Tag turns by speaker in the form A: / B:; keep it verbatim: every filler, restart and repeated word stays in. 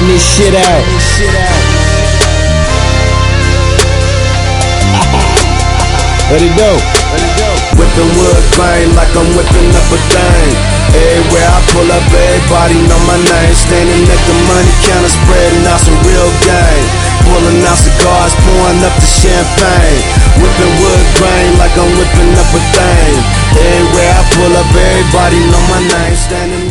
A: Letting this shit out. Let it go.
B: Whipping wood grain like I'm whipping up a thing. Everywhere I pull up, everybody know my name. Standing at the money counter, spreading out some real game. Pulling out cigars, pouring up the champagne. Whipping wood grain like I'm whipping up a thing. Everywhere I pull up, everybody know my name. Standing